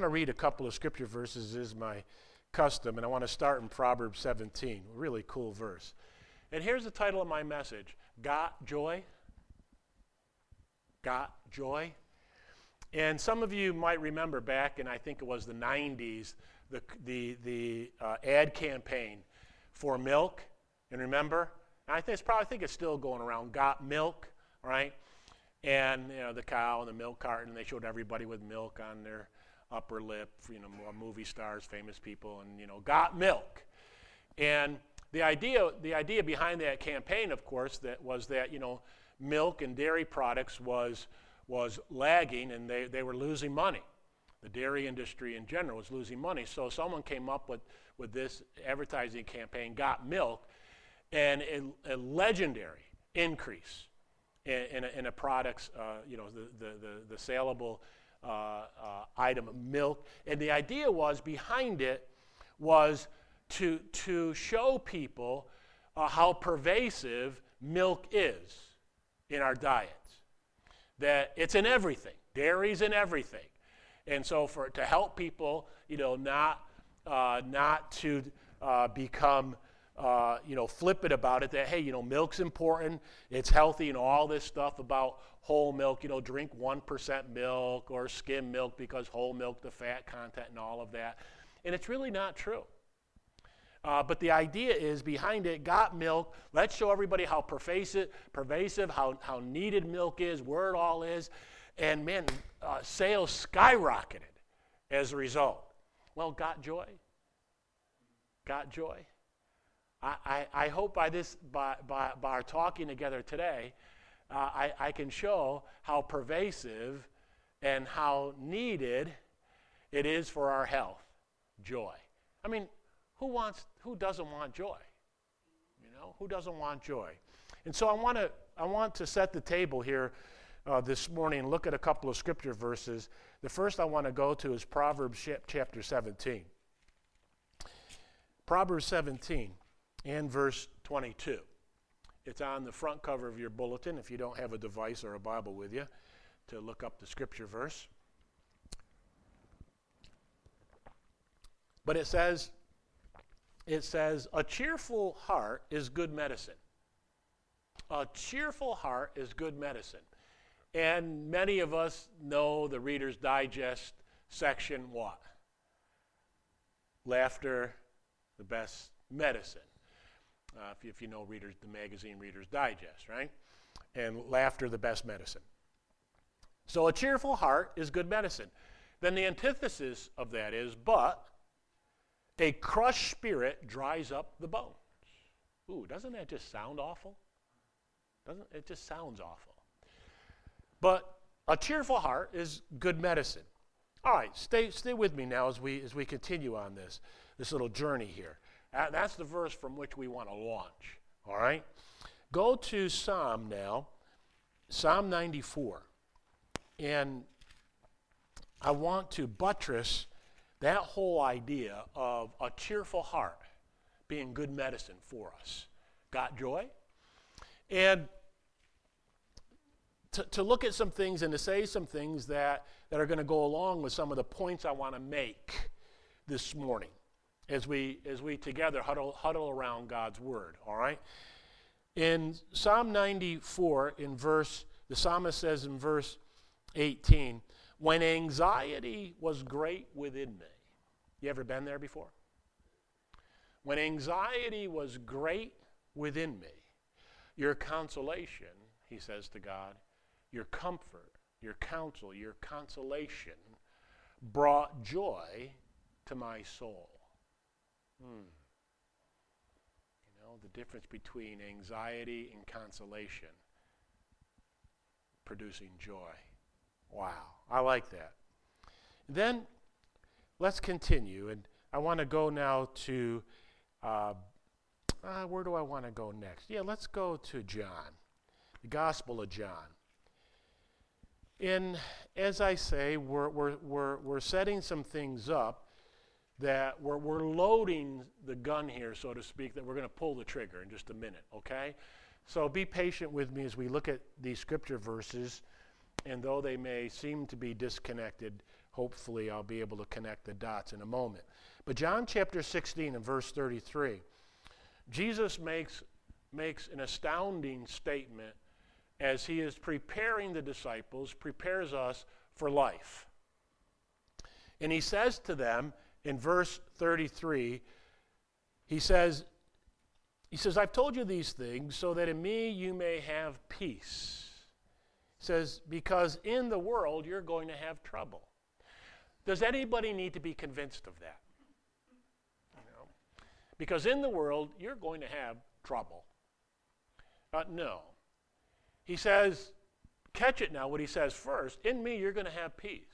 want to read a couple of scripture verses as my custom, and I want to start in Proverbs 17, a really cool verse. And here's the title of my message, Got Joy? Got Joy? And some of you might remember back in, I think it was the 90s, the ad campaign for milk. And remember? And I think it's still going around, Got Milk, right? And the cow and the milk carton, and they showed everybody with milk on their upper lip, movie stars, famous people, and got milk. And the idea behind that campaign, of course, was that milk and dairy products was lagging, and they were losing money. The dairy industry in general was losing money. So someone came up with this advertising campaign, Got Milk, and a legendary increase in a product's, the saleable item of milk. And the idea was behind it was to show people how pervasive milk is in our diets. That it's in everything. Dairy's in everything. And so to help people, not to become flippant about it, that, hey, milk's important, it's healthy, and all this stuff about whole milk, drink 1% milk or skim milk because whole milk, the fat content and all of that. And it's really not true. But the idea is behind it, Got Milk, let's show everybody how pervasive, how needed milk is, where it all is. And man, sales skyrocketed as a result. Well, got joy? Got joy? I hope by our talking together today, I can show how pervasive and how needed it is for our health. Joy. I mean, who doesn't want joy? Who doesn't want joy? And so I want to set the table here this morning and look at a couple of scripture verses. The first I want to go to is Proverbs chapter 17. Proverbs 17 and verse 22. It's on the front cover of your bulletin if you don't have a device or a Bible with you to look up the scripture verse. But it says, a cheerful heart is good medicine. A cheerful heart is good medicine. And many of us know the Reader's Digest section, what? Laughter, the best medicine. If you know the magazine Reader's Digest, right? And laughter, the best medicine. So a cheerful heart is good medicine. Then the antithesis of that is, but a crushed spirit dries up the bones. Ooh, doesn't that just sound awful? It just sounds awful. But a cheerful heart is good medicine. All right, stay with me now as we continue on this little journey here. That's the verse from which we want to launch. All right? Go to Psalm now, Psalm 94. And I want to buttress that whole idea of a cheerful heart being good medicine for us. Got joy? And to look at some things and to say some things that are going to go along with some of the points I want to make this morning as we together huddle around God's Word, all right? In Psalm 94, the psalmist says in verse 18, when anxiety was great within me. You ever been there before? When anxiety was great within me, your consolation, he says to God, your comfort, your counsel, your consolation brought joy to my soul. The difference between anxiety and consolation producing joy. Wow, I like that. Then let's continue, and I want to go now to, where do I want to go next? Yeah, let's go to John, the Gospel of John. And as I say, we're setting some things up that we're loading the gun here, so to speak, that we're going to pull the trigger in just a minute, okay? So be patient with me as we look at these scripture verses, and though they may seem to be disconnected, hopefully I'll be able to connect the dots in a moment. But John chapter 16 and verse 33, Jesus makes an astounding statement as he is preparing the disciples, prepares us for life. And he says to them in verse 33, he says, I've told you these things so that in me you may have peace. He says, because in the world you're going to have trouble. Does anybody need to be convinced of that? Because in the world you're going to have trouble. No. He says, catch it now, what he says first, in me you're going to have peace.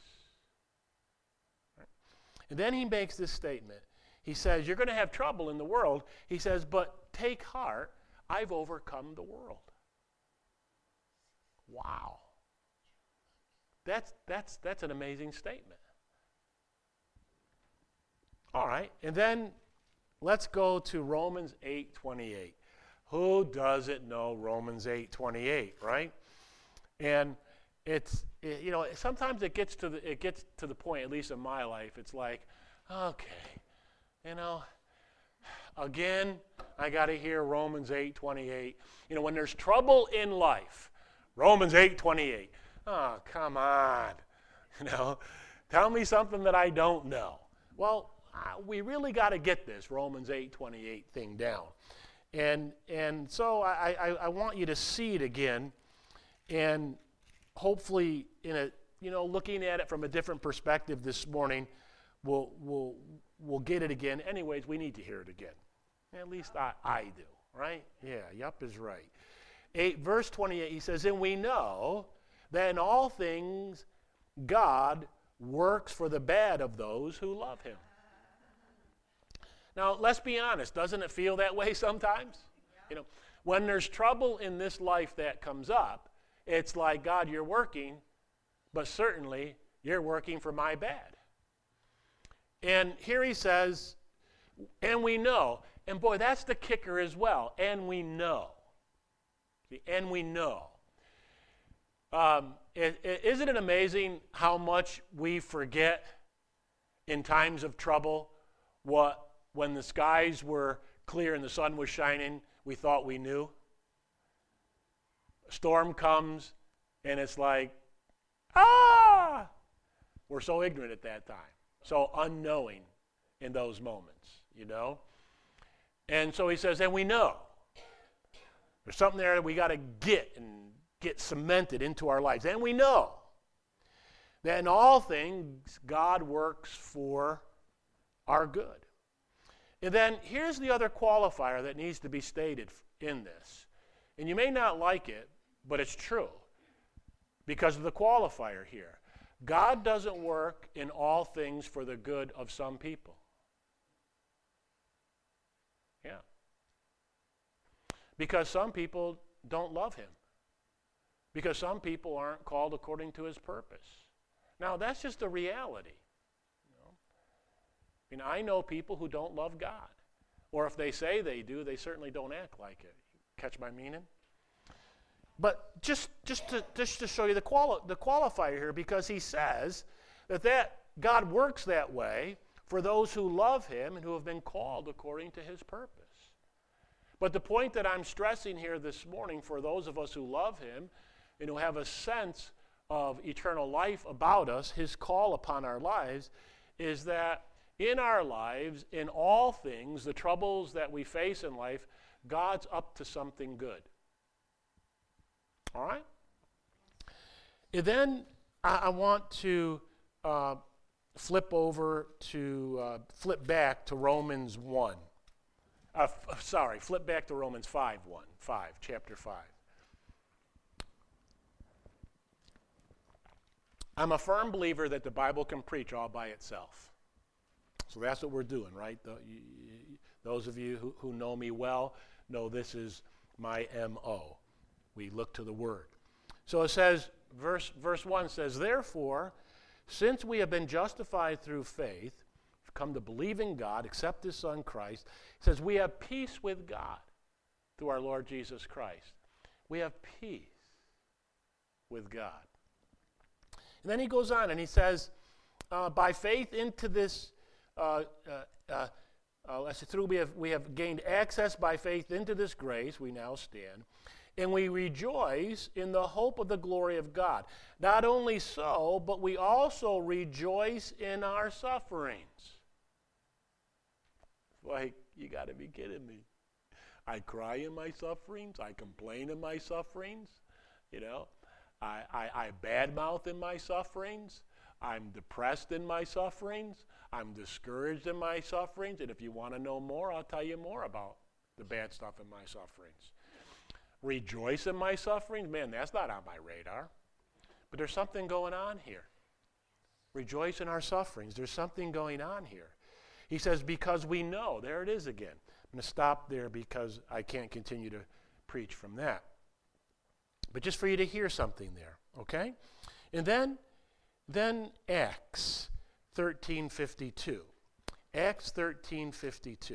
And then he makes this statement. He says, you're going to have trouble in the world. He says, but take heart, I've overcome the world. Wow. That's an amazing statement. All right, and then let's go to Romans 8:28. Who doesn't know Romans 8:28, right? And sometimes it gets to the point, at least in my life, it's like, okay, again, I got to hear Romans 8:28. When there's trouble in life, Romans 8:28. Oh, come on. Tell me something that I don't know. Well, we really got to get this Romans 8:28 thing down. And so I want you to see it again, and hopefully looking at it from a different perspective this morning, we'll get it again. Anyways, we need to hear it again. At least I do, right? Yeah, yup is right. Verse 28, he says, and we know that in all things God works for the bad of those who love him. Now, let's be honest. Doesn't it feel that way sometimes? Yeah. When there's trouble in this life that comes up, it's like, God, you're working, but certainly you're working for my bad. And here he says, and we know. And boy, that's the kicker as well. And we know. See, and we know. Isn't it amazing how much we forget in times of trouble when the skies were clear and the sun was shining, we thought we knew? A storm comes, and it's like, we're so ignorant at that time, so unknowing in those moments, And so he says, and we know. There's something there that we got to get cemented into our lives. And we know that in all things, God works for our good. And then here's the other qualifier that needs to be stated in this. And you may not like it, but it's true because of the qualifier here. God doesn't work in all things for the good of some people. Yeah. Because some people don't love him. Because some people aren't called according to his purpose. Now, that's just a reality. I know people who don't love God. Or if they say they do, they certainly don't act like it. Catch my meaning? But just to show you the qualifier here, because he says that God works that way for those who love him and who have been called according to his purpose. But the point that I'm stressing here this morning for those of us who love him and who have a sense of eternal life about us, his call upon our lives, is that in our lives, in all things, the troubles that we face in life, God's up to something good. All right? And then I want to flip back to Romans 1. Flip back to Romans 5:1, chapter 5. I'm a firm believer that the Bible can preach all by itself. So that's what we're doing, right? Those of you who know me well know this is my M.O. We look to the Word. So it says, verse 1 says, therefore, since we have been justified through faith, come to believe in God, accept his Son Christ, it says we have peace with God through our Lord Jesus Christ. We have peace with God. And then he goes on and he says, by faith into this, we have gained access by faith into this grace we now stand, and we rejoice in the hope of the glory of God. Not only so, but we also rejoice in our sufferings. Like, you got to be kidding me. I cry in my sufferings. I complain in my sufferings. You know, I badmouth in my sufferings. I'm depressed in my sufferings. I'm discouraged in my sufferings. And if you want to know more, I'll tell you more about the bad stuff in my sufferings. Rejoice in my sufferings? Man, that's not on my radar. But there's something going on here. Rejoice in our sufferings. There's something going on here. He says, because we know. There it is again. I'm going to stop there because I can't continue to preach from that. But just for you to hear something there, okay? And then Acts 13:52. Acts 13:52.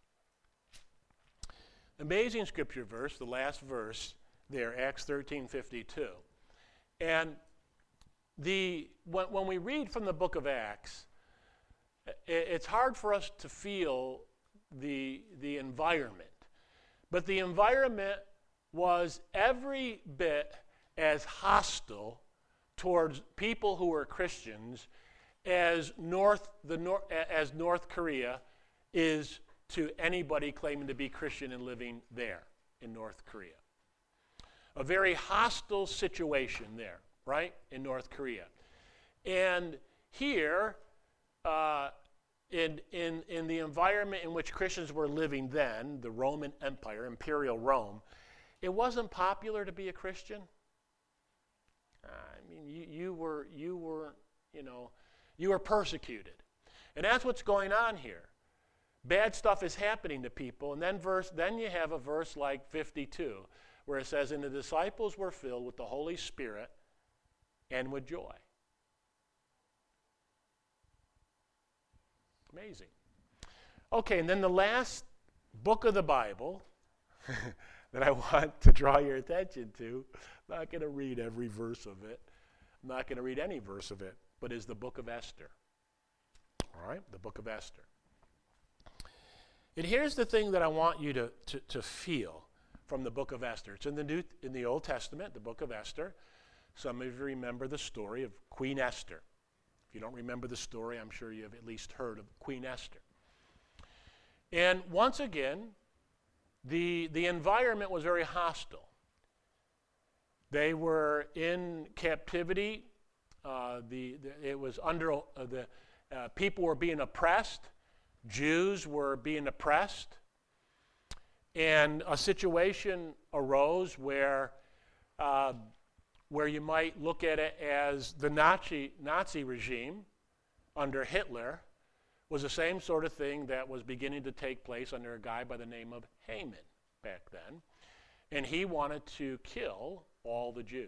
Amazing scripture verse, the last verse there, Acts 13:52. And when we read from the book of Acts, it's hard for us to feel the environment. But the environment was every bit as hostile towards people who were Christians as North Korea is to anybody claiming to be Christian and living there in North Korea. A very hostile situation there, right, in North Korea. And here, in the environment in which Christians were living then, the Roman Empire, Imperial Rome, it wasn't popular to be a Christian. I mean, you were persecuted. And that's what's going on here. Bad stuff is happening to people. And then you have a verse like 52, where it says, and the disciples were filled with the Holy Spirit and with joy. Amazing. Okay, and then the last book of the Bible that I want to draw your attention to, I'm not going to read every verse of it. I'm not going to read any verse of it, but is the book of Esther. All right, the book of Esther. And here's the thing that I want you to feel from the book of Esther. It's in the Old Testament, the book of Esther. Some of you remember the story of Queen Esther. If you don't remember the story, I'm sure you have at least heard of Queen Esther. And once again, the environment was very hostile. They were in captivity. It was under people were being oppressed. Jews were being oppressed. And a situation arose where you might look at it as the Nazi regime under Hitler was the same sort of thing that was beginning to take place under a guy by the name of Haman back then. And he wanted to kill all the Jews.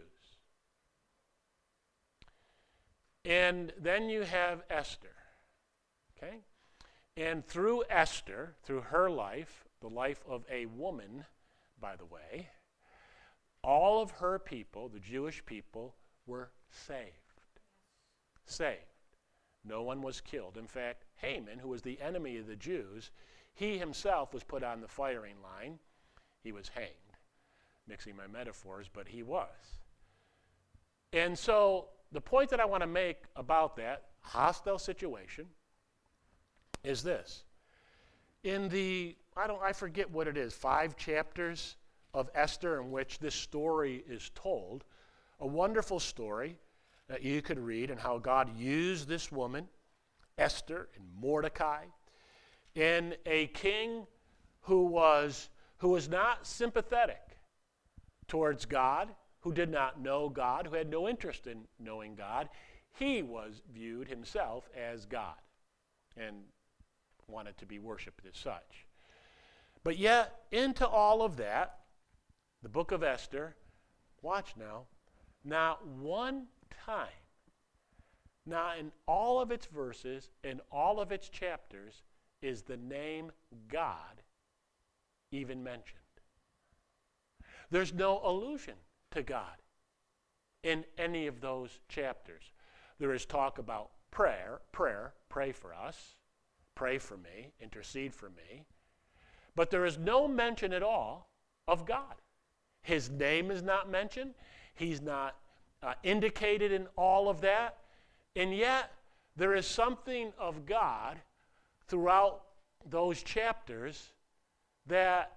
And then you have Esther, okay? And through Esther, through her life, the life of a woman, by the way, all of her people, the Jewish people, were saved. Saved. No one was killed. In fact, Haman, who was the enemy of the Jews, he himself was put on the firing line. He was hanged. Mixing my metaphors, but he was. And so the point that I want to make about that hostile situation is this. In I forget what it is, 5 chapters of Esther in which this story is told, a wonderful story that you could read and how God used this woman, Esther and Mordecai, and a king who was not sympathetic towards God, who did not know God, who had no interest in knowing God. He was viewed himself as God and wanted to be worshipped as such. But yet, into all of that, the book of Esther, watch now, not one time, not in all of its verses, in all of its chapters, is the name God even mentioned. There's no allusion to God in any of those chapters. There is talk about prayer, pray for us, pray for me, intercede for me. But there is no mention at all of God. His name is not mentioned. He's not indicated in all of that. And yet, there is something of God throughout those chapters that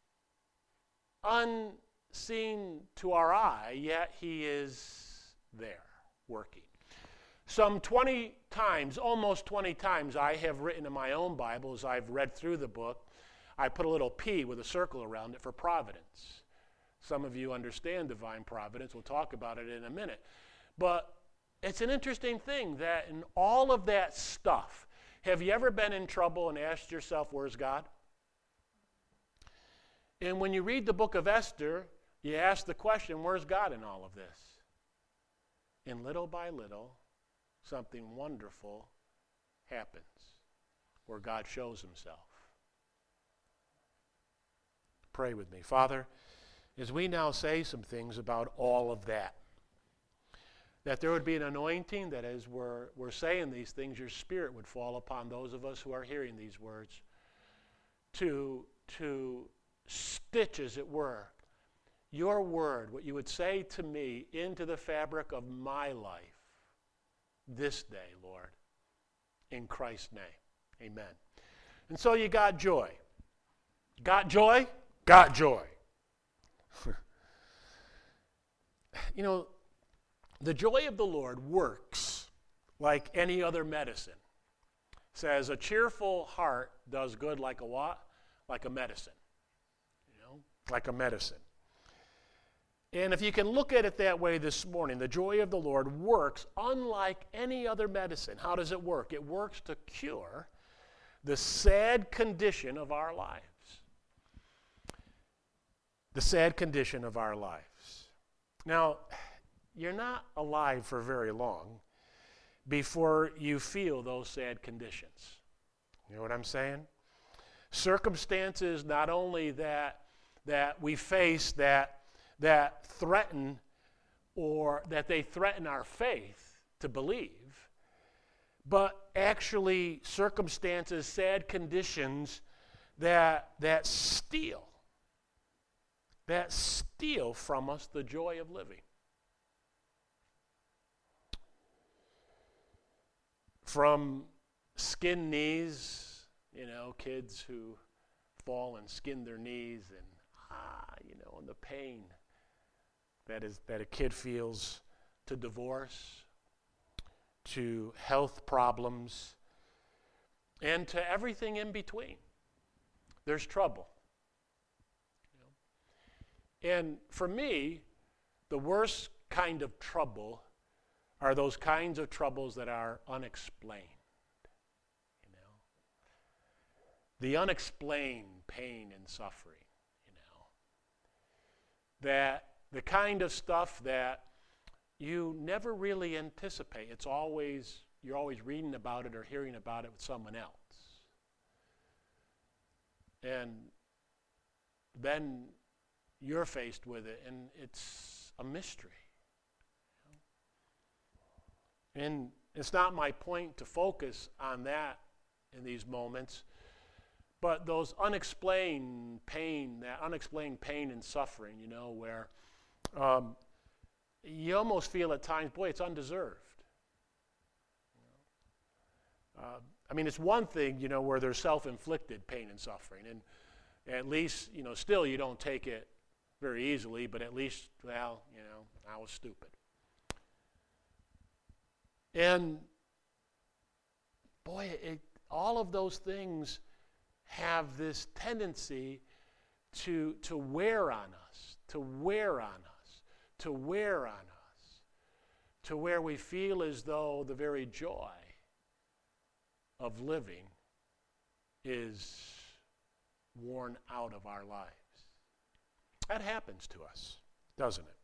unseen to our eye, yet he is there working. Some 20 times, almost 20 times, I have written in my own Bible as I've read through the book, I put a little P with a circle around it for providence. Some of you understand divine providence. We'll talk about it in a minute. But it's an interesting thing that in all of that stuff, have you ever been in trouble and asked yourself, where's God? And when you read the book of Esther, you ask the question, where's God in all of this? And little by little, something wonderful happens where God shows himself. Pray with me. Father, as we now say some things about all of that there would be an anointing that as we're saying these things, your Spirit would fall upon those of us who are hearing these words to stitch, as it were, your word, what you would say to me, into the fabric of my life this day, Lord, in Christ's name. Amen. And so you got joy. Got joy? Got joy. You know, the joy of the Lord works like any other medicine. It says a cheerful heart does good like a what? Like a medicine. You know, like a medicine. And if you can look at it that way this morning, the joy of the Lord works unlike any other medicine. How does it work? It works to cure the sad condition of our lives. The sad condition of our lives. Now, you're not alive for very long before you feel those sad conditions. You know what I'm saying? Circumstances not only that we face that threaten or that they threaten our faith to believe, but actually circumstances, sad conditions that steal from us the joy of living. From skinned knees, you know, kids who fall and skin their knees and and the pain that a kid feels, to divorce, to health problems, and to everything in between. There's trouble. And for me, the worst kind of trouble are those kinds of troubles that are unexplained. You know, the unexplained pain and suffering. You know, that the kind of stuff that you never really anticipate. You're always reading about it or hearing about it with someone else. And then you're faced with it, and it's a mystery. And it's not my point to focus on that in these moments, but those unexplained pain and suffering, you know, where you almost feel at times, boy, it's undeserved. It's one thing, you know, where there's self-inflicted pain and suffering, and at least, you know, still you don't take it very easily, but at least, well, you know, I was stupid. And boy, all of those things have this tendency to wear on us, to where we feel as though the very joy of living is worn out of our lives. That happens to us, doesn't it?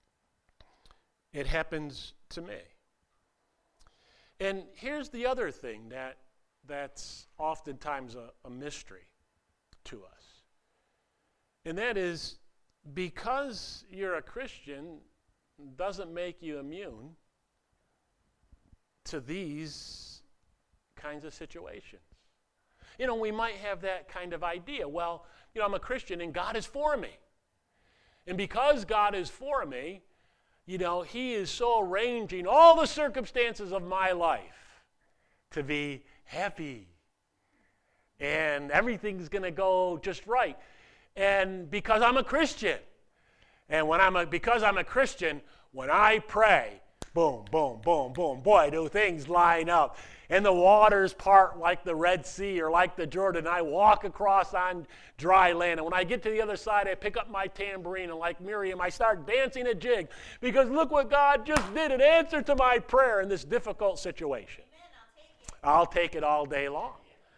It happens to me. And here's the other thing that's oftentimes a mystery to us. And that is, because you're a Christian doesn't make you immune to these kinds of situations. We might have that kind of idea. Well, I'm a Christian and God is for me. And because God is for me, He is so arranging all the circumstances of my life to be happy. And everything's going to go just right. And because I'm a Christian, and because I'm a Christian, when I pray, boom, boom, boom, boom, boy, do things line up. And the waters part like the Red Sea or like the Jordan. I walk across on dry land. And when I get to the other side, I pick up my tambourine. And like Miriam, I start dancing a jig. Because look what God just did in answer to my prayer in this difficult situation. Amen, I'll take it all day long.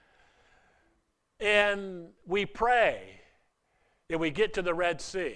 And we pray. And we get to the Red Sea.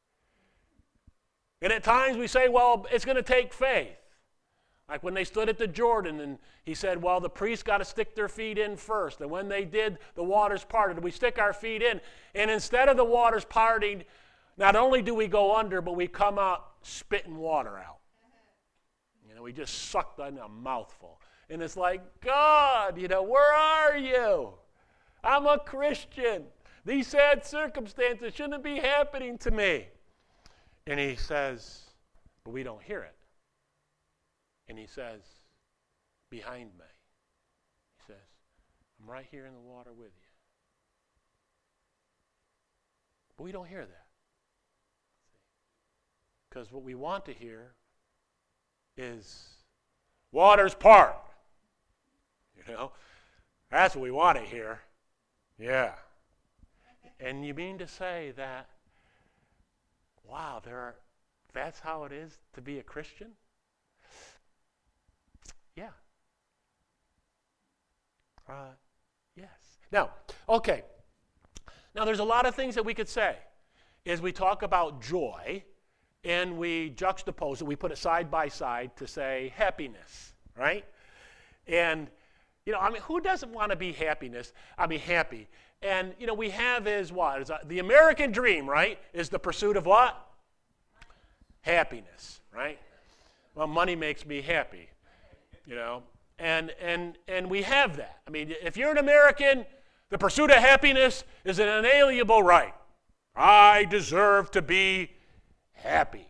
And at times we say, well, it's going to take faith. Like when they stood at the Jordan and he said, well, the priests got to stick their feet in first. And when they did, the waters parted. We stick our feet in. And instead of the waters parting, not only do we go under, but we come out spitting water out. We just sucked on a mouthful. And it's like, God, where are you? I'm a Christian. These sad circumstances shouldn't be happening to me. And he says, but we don't hear it. And he says, behind me. He says, I'm right here in the water with you. But we don't hear that. Because what we want to hear is waters part. That's what we want to hear. Yeah. And you mean to say that, wow, that's how it is to be a Christian? Yeah. Yes. Now, okay. Now, there's a lot of things that we could say as we talk about joy, and we juxtapose it. We put it side by side to say happiness, right? And, who doesn't want to be happy? And, we have is what? The American dream, right, is the pursuit of what? Happiness, right? Well, money makes me happy, and we have that. If you're an American, the pursuit of happiness is an inalienable right. I deserve to be happy.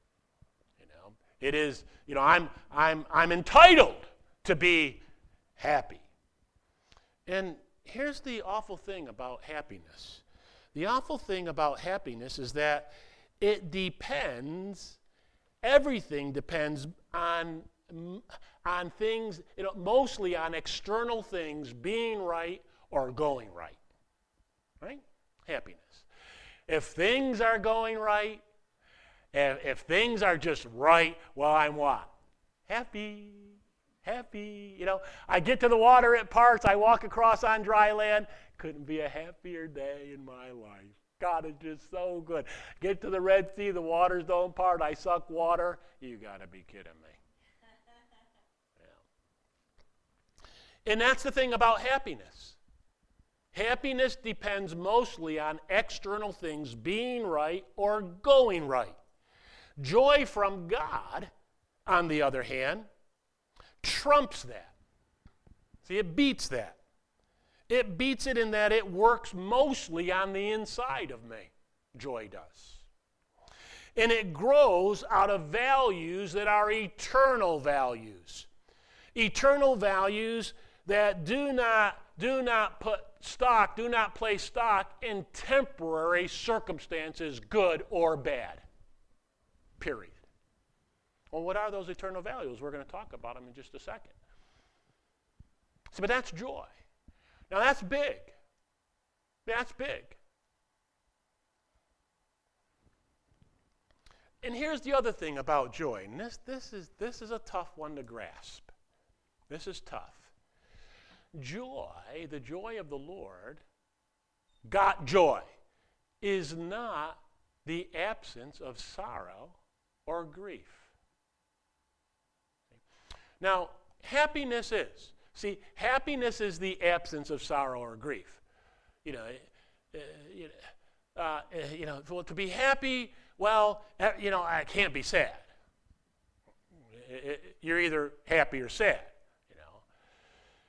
It is, I'm entitled to be happy. And here's the awful thing about happiness. The awful thing about happiness is that it depends, everything depends on things, mostly on external things being right or going right. Right? Happiness. If things are going right, if things are just right, well, I'm what? Happy. I get to the water, it parts, I walk across on dry land. Couldn't be a happier day in my life. God is just so good. Get to the Red Sea, the waters don't part, I suck water. You got to be kidding me. Yeah. And that's the thing about happiness. Happiness depends mostly on external things being right or going right. Joy from God, on the other hand, trumps that. See, it beats that. It beats it in that it works mostly on the inside of me. Joy does. And it grows out of values that are eternal values. Eternal values that do not place stock in temporary circumstances, good or bad. Period. Well, what are those eternal values? We're going to talk about them in just a second. So, but that's joy. Now that's big. That's big. And here's the other thing about joy. And this is a tough one to grasp. This is tough. Joy, the joy of the Lord, got joy, is not the absence of sorrow or grief. Now, happiness is. See, happiness is the absence of sorrow or grief. To be happy, well, I can't be sad. You're either happy or sad.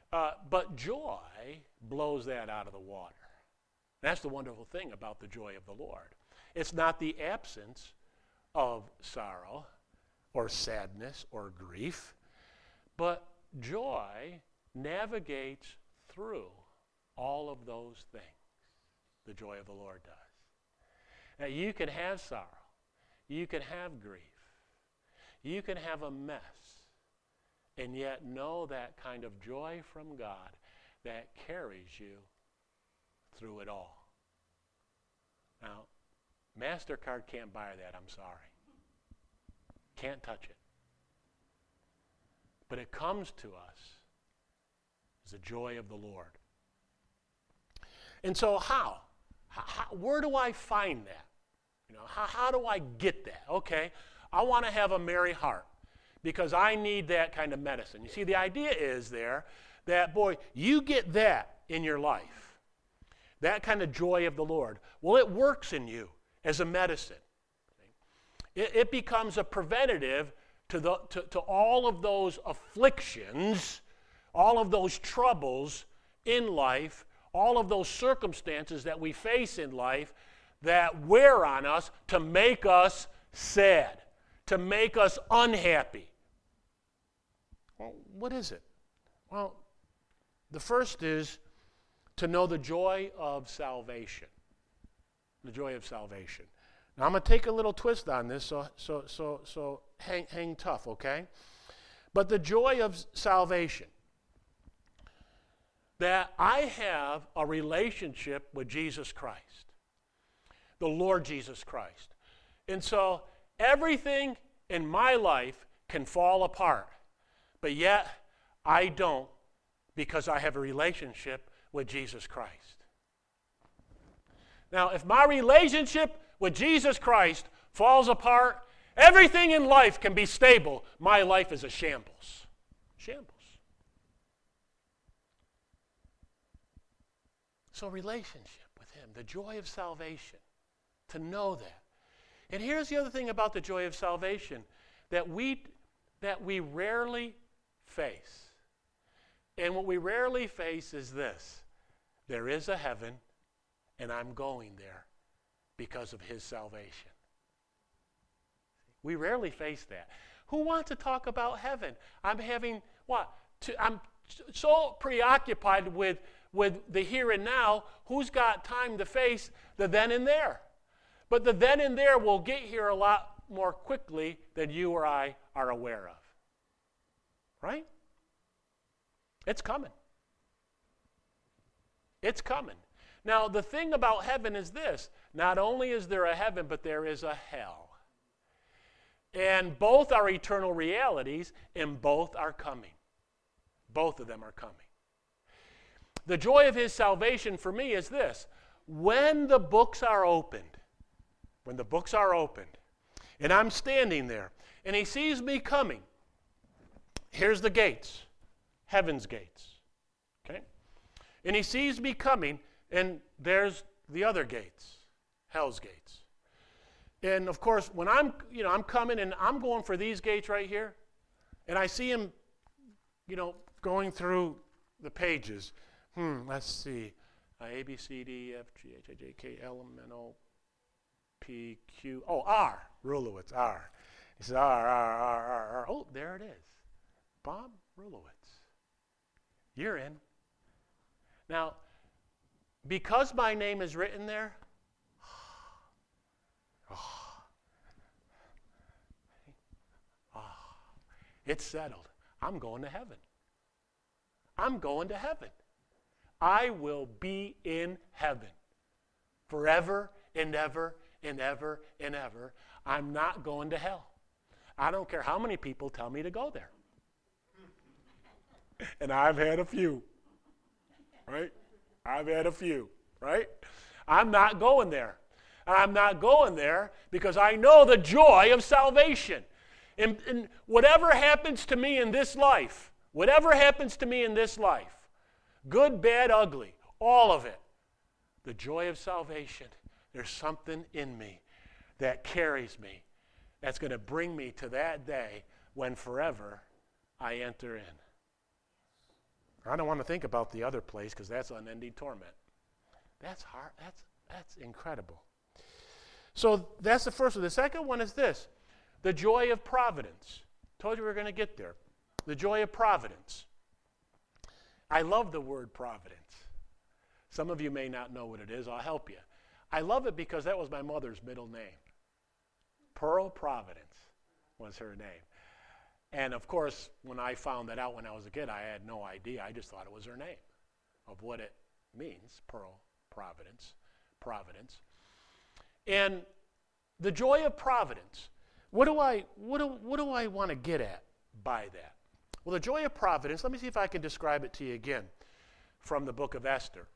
But joy blows that out of the water. That's the wonderful thing about the joy of the Lord. It's not the absence of sorrow or sadness or grief, but joy navigates through all of those things. The joy of the Lord does. Now, you can have sorrow. You can have grief. You can have a mess, and yet know that kind of joy from God that carries you through it all. Now, MasterCard can't buy that, I'm sorry. Can't touch it. But it comes to us as the joy of the Lord. And so how? Where do I find that? How do I get that? Okay, I want to have a merry heart because I need that kind of medicine. You see, the idea is there that, boy, you get that in your life, that kind of joy of the Lord. Well, it works in you as a medicine. It becomes a preventative to all of those afflictions, all of those troubles in life, all of those circumstances that we face in life that wear on us to make us sad, to make us unhappy. Well, what is it? Well, the first is to know the joy of salvation. The joy of salvation. Now, I'm going to take a little twist on this, so hang tough, okay? But the joy of salvation. That I have a relationship with Jesus Christ, the Lord Jesus Christ. And so everything in my life can fall apart, but yet I don't because I have a relationship with Jesus Christ. Now, if my relationship with Jesus Christ falls apart, everything in life can be stable. My life is a shambles. Shambles. So relationship with Him, the joy of salvation, to know that. And here's the other thing about the joy of salvation that we rarely face. And what we rarely face is this. There is a heaven, and I'm going there because of His salvation. We rarely face that. Who wants to talk about heaven? I'm so preoccupied with the here and now, who's got time to face the then and there? But the then and there will get here a lot more quickly than you or I are aware of. Right? It's coming. It's coming. Now, the thing about heaven is this. Not only is there a heaven, but there is a hell. And both are eternal realities, and both are coming. Both of them are coming. The joy of His salvation for me is this. When the books are opened, and I'm standing there, and He sees me coming, here's the gates, heaven's gates, okay? And He sees me coming, and there's the other gates, hell's gates. And of course, when I'm coming and I'm going for these gates right here, and I see Him, going through the pages. Let's see. A, B, C, D, F, G, H, I, J, K, L, M, N, O, P, Q. Oh, R. Rulowitz, R. He says, R. Oh, there it is. Bob Rulowitz. You're in. Now, because my name is written there, it's settled. I'm going to heaven. I'm going to heaven. I will be in heaven forever and ever and ever and ever. I'm not going to hell. I don't care how many people tell me to go there. And I've had a few, right? I've had a few, right? I'm not going there. I'm not going there because I know the joy of salvation. And whatever happens to me in this life, good, bad, ugly, all of it, the joy of salvation, there's something in me that carries me, that's going to bring me to that day when forever I enter in. I don't want to think about the other place because that's unending torment. That's hard. That's incredible. So that's the first one. The second one is this, the joy of providence. Told you we were going to get there. The joy of providence. I love the word providence. Some of you may not know what it is. I'll help you. I love it because that was my mother's middle name. Pearl Providence was her name. And of course, when I found that out when I was a kid, I had no idea. I just thought it was her name of what it means, Pearl Providence, Providence. And the joy of providence. What do I want to get at by that? Well, the joy of providence, let me see if I can describe it to you again from the book of Esther.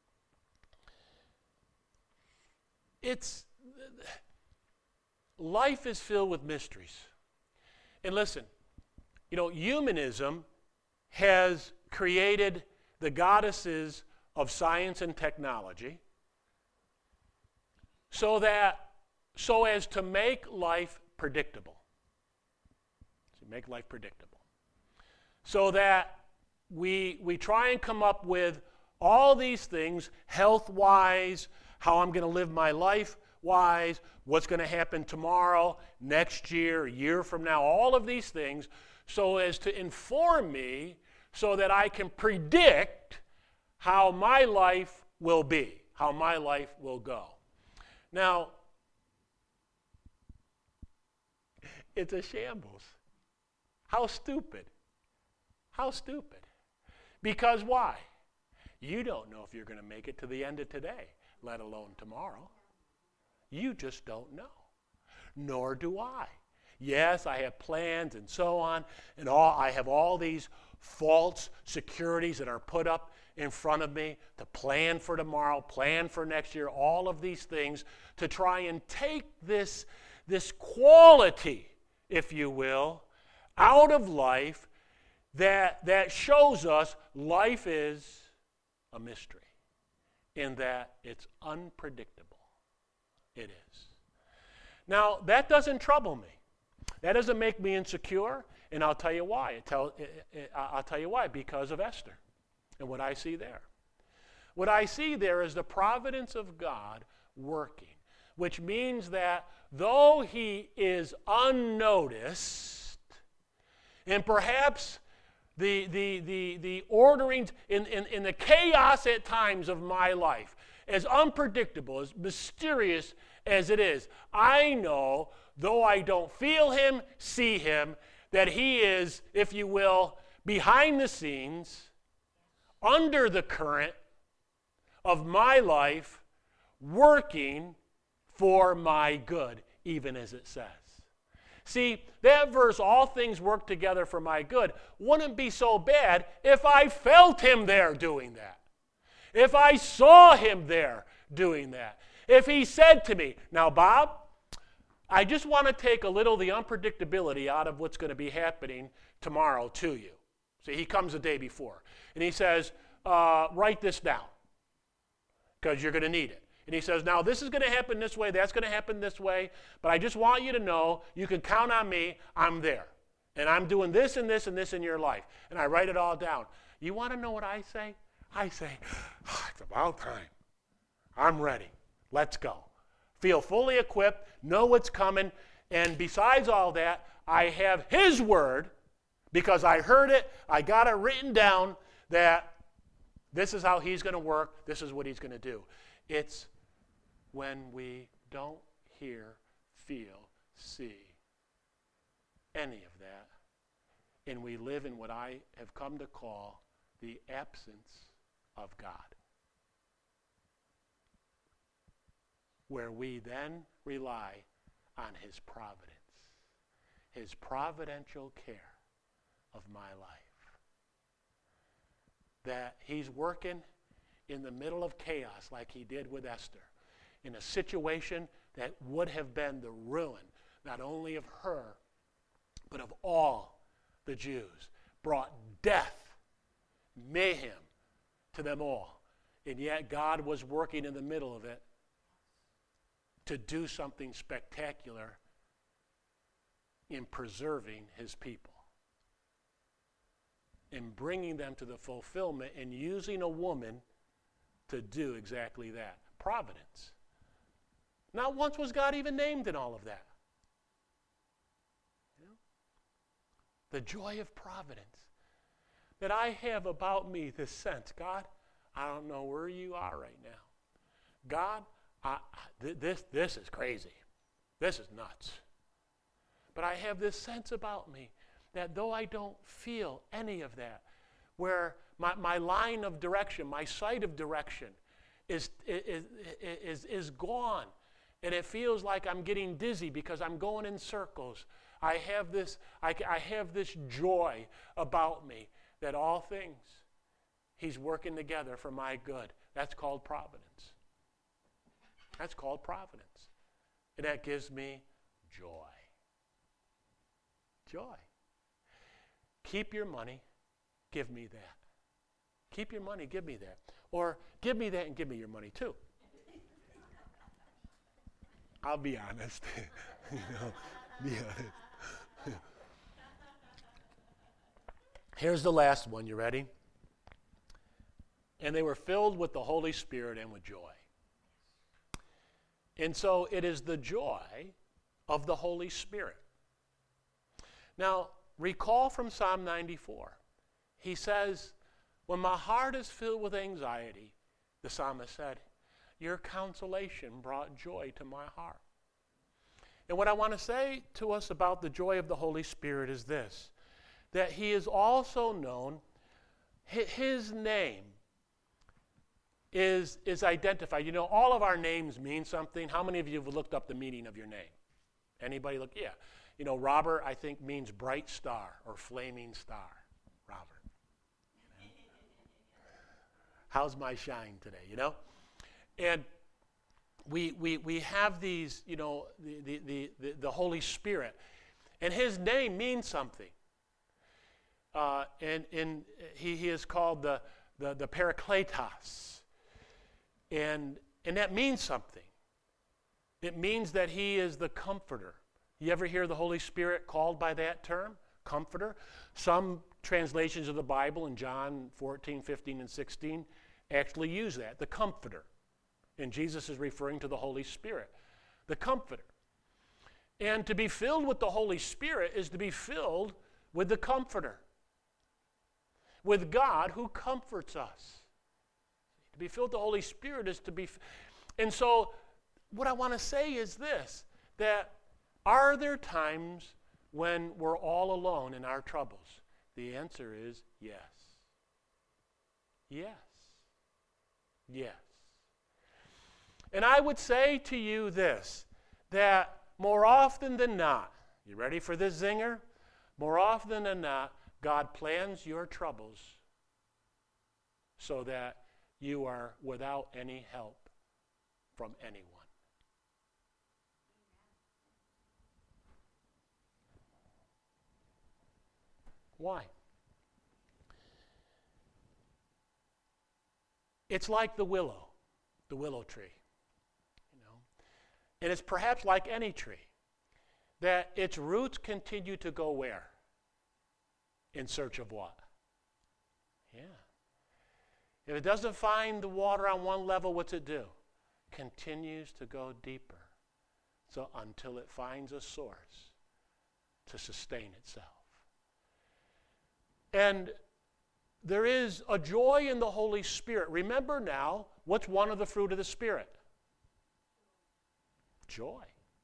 Life is filled with mysteries. And listen, humanism has created the goddesses of science and technology so as to make life predictable. So that we try and come up with all these things, health-wise, how I'm going to live my life-wise, what's going to happen tomorrow, next year, a year from now, all of these things, so as to inform me so that I can predict how my life will be, how my life will go. Now, it's a shambles. How stupid. How stupid. Because why? You don't know if you're going to make it to the end of today, let alone tomorrow. You just don't know. Nor do I. Yes, I have plans and so on, and I have all these false securities that are put up in front of me to plan for tomorrow, plan for next year, all of these things to try and take this quality, if you will, out of life that shows us life is a mystery in that it's unpredictable. It is. Now, that doesn't trouble me. That doesn't make me insecure, and I'll tell you why. I'll tell you why, because of Esther and what I see there. What I see there is the providence of God working, which means that though he is unnoticed, and perhaps the orderings in the chaos at times of my life, as unpredictable, as mysterious as it is, I know, though I don't feel him, see him, that he is, if you will, behind the scenes, under the current of my life, working for my good, even as it says. See, that verse, all things work together for my good, wouldn't be so bad if I felt him there doing that. If I saw him there doing that. If he said to me, now, Bob, I just want to take a little of the unpredictability out of what's going to be happening tomorrow to you. See, he comes the day before. And he says, write this down because you're going to need it. And he says, now this is going to happen this way, that's going to happen this way, but I just want you to know you can count on me, I'm there. And I'm doing this and this and this in your life. And I write it all down. You want to know what I say? I say, it's about time. I'm ready. Let's go. Feel fully equipped, know what's coming, and besides all that, I have his word, because I heard it, I got it written down, that this is how he's going to work, this is what he's going to do. It's when we don't hear, feel, see any of that, and we live in what I have come to call the absence of God, where we then rely on his providence, his providential care of my life. That he's working in the middle of chaos like he did with Esther, in a situation that would have been the ruin, not only of her, but of all the Jews, brought death, mayhem to them all. And yet God was working in the middle of it to do something spectacular in preserving his people. and bringing them to the fulfillment and using a woman to do exactly that. Providence. Not once was God even named in all of that. You know? The joy of providence. That I have about me this sense, God, I don't know where you are right now. God, this is crazy. This is nuts. But I have this sense about me that though I don't feel any of that, where my line of direction, my sight of direction is gone, and it feels like I'm getting dizzy because I'm going in circles. I have this joy about me that all things He's working together for my good. That's called providence. That's called providence. And that gives me joy. Joy. Keep your money, give me that. Keep your money, give me that. Or give me that and give me your money too. I'll be honest. Be honest. Here's the last one. You ready? And they were filled with the Holy Spirit and with joy. And so it is the joy of the Holy Spirit. Now, recall from Psalm 94. He says, when my heart is filled with anxiety, the psalmist said, your consolation brought joy to my heart. And what I want to say to us about the joy of the Holy Spirit is this, that He is also known, His name is identified. You know, all of our names mean something. How many of you have looked up the meaning of your name? Anybody look? Yeah. You know, Robert, I think, means bright star or flaming star. Robert. You know? How's my shine today, you know? And we have these, you know, the Holy Spirit. And His name means something. And he is called the Parakletos. And that means something. It means that He is the Comforter. You ever hear the Holy Spirit called by that term? Comforter. Some translations of the Bible in John 14, 15, and 16 actually use that, the Comforter. And Jesus is referring to the Holy Spirit, the Comforter. And to be filled with the Holy Spirit is to be filled with the Comforter, with God who comforts us. To be filled with the Holy Spirit is to be... And so what I want to say is this, that are there times when we're all alone in our troubles? The answer is yes. Yes. Yes. And I would say to you this, that more often than not, you ready for this zinger? More often than not, God plans your troubles so that you are without any help from anyone. Why? It's like the willow tree, you know. And it's perhaps like any tree, that its roots continue to go where? In search of what? Yeah. If it doesn't find the water on one level, what's it do? Continues to go deeper. So until it finds a source to sustain itself. And there is a joy in the Holy Spirit. Remember now, what's one of the fruit of the Spirit? Joy.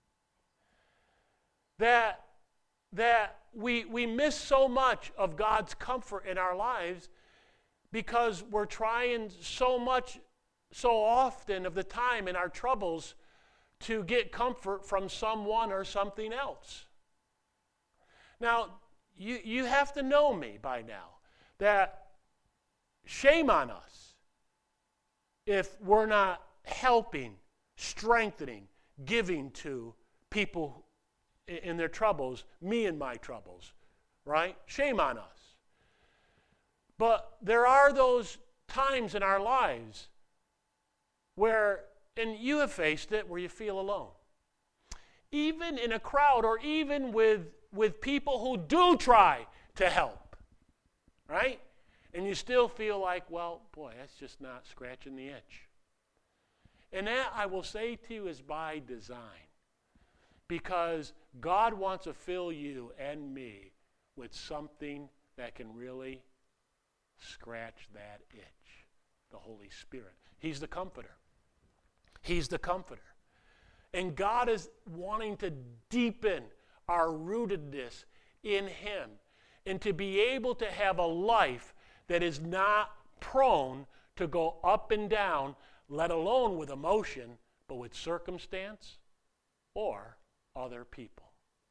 That we miss so much of God's comfort in our lives because we're trying so often of the time in our troubles to get comfort from someone or something else. Now, you have to know me by now, that shame on us if we're not helping, strengthening, giving to people in their troubles, me and my troubles, right? Shame on us. But there are those times in our lives where, and you have faced it, where you feel alone. Even in a crowd or even with people who do try to help. right? And you still feel like, well, boy, that's just not scratching the itch. And that, I will say to you, is by design. Because God wants to fill you and me with something that can really scratch that itch. The Holy Spirit. He's the comforter. He's the comforter. And God is wanting to deepen our rootedness in Him and to be able to have a life that is not prone to go up and down, let alone with emotion, but with circumstance or other people.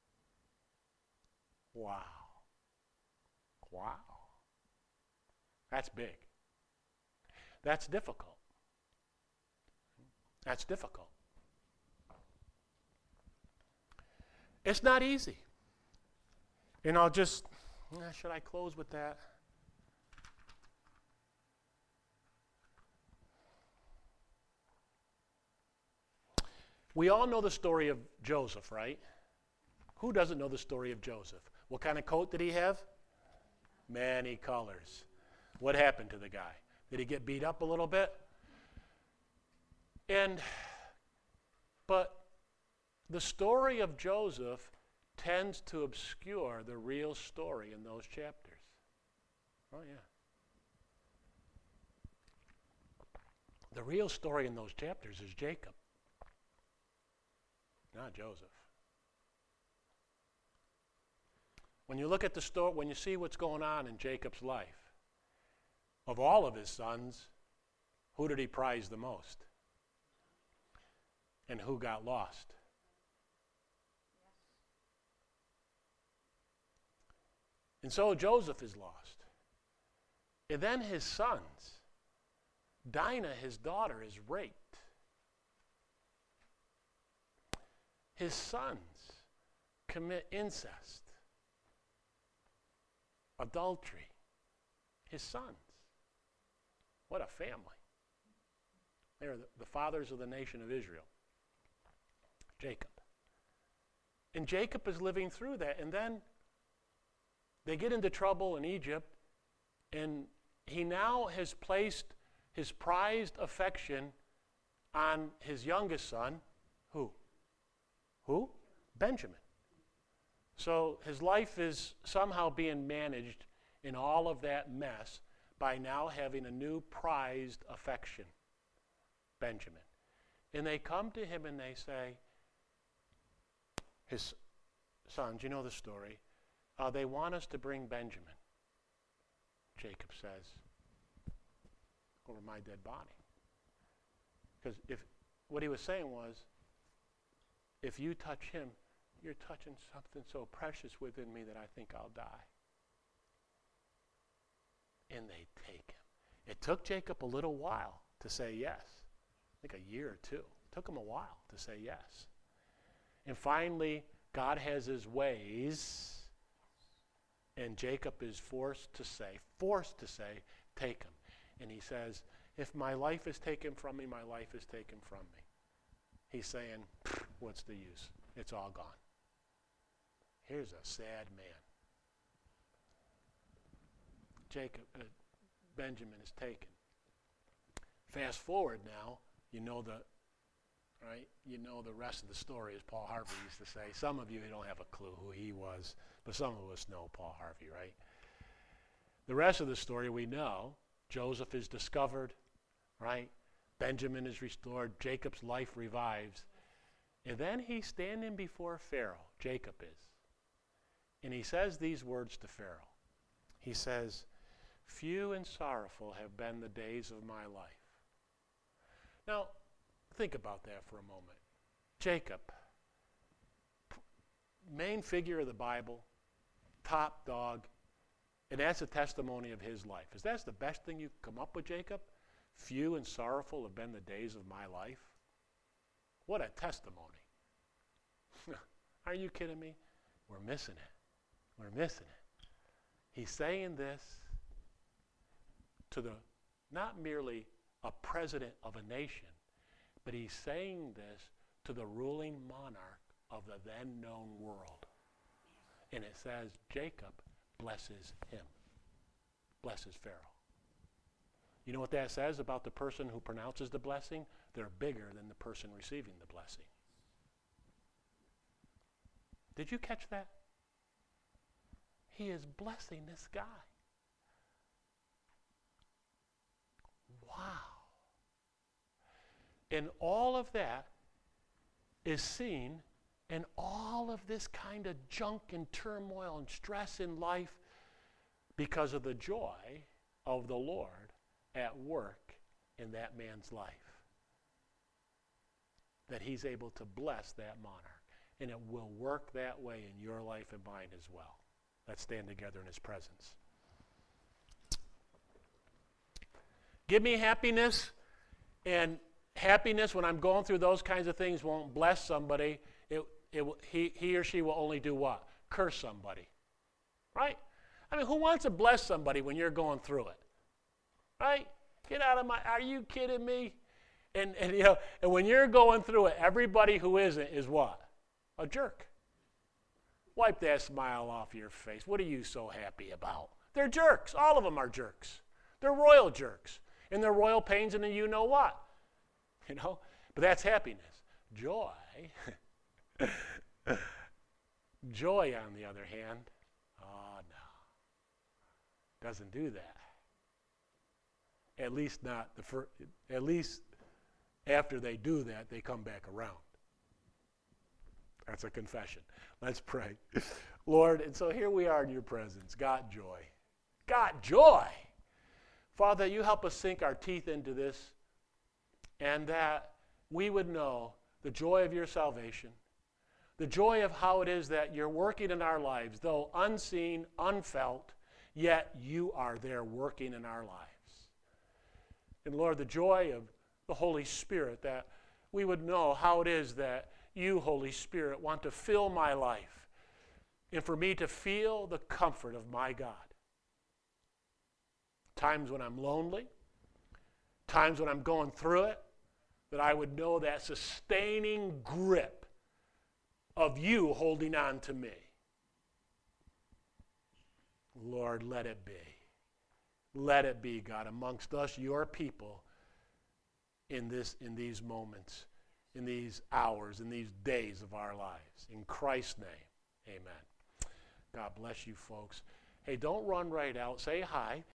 Wow. Wow. That's big. That's difficult. That's difficult. It's not easy. And I'll just, should I close with that? We all know the story of Joseph, right? Who doesn't know the story of Joseph? What kind of coat did he have? Many colors. What happened to the guy? Did he get beat up a little bit? But the story of Joseph tends to obscure the real story in those chapters. Oh, yeah. The real story in those chapters is Jacob, not Joseph. When you look at the story, when you see what's going on in Jacob's life, of all of his sons, who did he prize the most? And who got lost? And so Joseph is lost. And then his sons, Dinah, his daughter, is raped. His sons commit incest, adultery. His sons. What a family. They're the fathers of the nation of Israel. Jacob. And Jacob is living through that. And then they get into trouble in Egypt, and he now has placed his prized affection on his youngest son. Who? Benjamin. So his life is somehow being managed in all of that mess by now having a new prized affection, Benjamin. And they come to him and they say, his sons, you know the story, they want us to bring Benjamin. Jacob says, over my dead body. Because what he was saying was, if you touch him, you're touching something so precious within me that I think I'll die. And they take him. It took Jacob a little while to say yes. I think a year or two. It took him a while to say yes. And finally, God has his ways, and Jacob is forced to say, take him. And he says, if my life is taken from me, my life is taken from me. He's saying, what's the use? It's all gone. Here's a sad man. Benjamin is taken. Fast forward now, you know the rest of the story, as Paul Harvey used to say. Some of you don't have a clue who he was, but some of us know Paul Harvey, right? The rest of the story we know. Joseph is discovered, right? Benjamin is restored. Jacob's life revives. And then he's standing before Pharaoh, Jacob is. And he says these words to Pharaoh. He says, few and sorrowful have been the days of my life. Now, think about that for a moment. Jacob, main figure of the Bible, top dog, and that's a testimony of his life. Is that the best thing you can come up with, Jacob? Few and sorrowful have been the days of my life. What a testimony. Are you kidding me? We're missing it. We're missing it. He's saying this to not merely a president of a nation, but he's saying this to the ruling monarch of the then known world. And it says Jacob blesses him. blesses Pharaoh. You know what that says about the person who pronounces the blessing? They're bigger than the person receiving the blessing. Did you catch that? He is blessing this guy. Wow. And all of that is seen in all of this kind of junk and turmoil and stress in life because of the joy of the Lord at work in that man's life. That he's able to bless that monarch. And it will work that way in your life and mine as well. Let's stand together in his presence. Give me happiness, and happiness when I'm going through those kinds of things won't bless somebody. He or she will only do what? Curse somebody. Right? I mean, who wants to bless somebody when you're going through it? Right? Get out of my, are you kidding me? And when you're going through it, everybody who isn't is what? A jerk. Wipe that smile off your face. What are you so happy about? They're jerks. All of them are jerks. They're royal jerks. And they're royal pains in the you know what. But that's happiness. Joy. Joy, on the other hand, oh no. Doesn't do that. At least not the first, at least after they do that, they come back around. That's a confession. Let's pray. Lord, and so here we are in your presence. Got joy. Got joy. Father, you help us sink our teeth into this, and that we would know the joy of your salvation, the joy of how it is that you're working in our lives, though unseen, unfelt, yet you are there working in our lives. And Lord, the joy of the Holy Spirit, that we would know how it is that you, Holy Spirit, want to fill my life, and for me to feel the comfort of my God. Times when I'm lonely, times when I'm going through it, that I would know that sustaining grip of you holding on to me. Lord, let it be. Let it be, God, amongst us, your people, in these moments, in these hours, in these days of our lives. In Christ's name, amen. God bless you, folks. Hey, don't run right out. Say hi.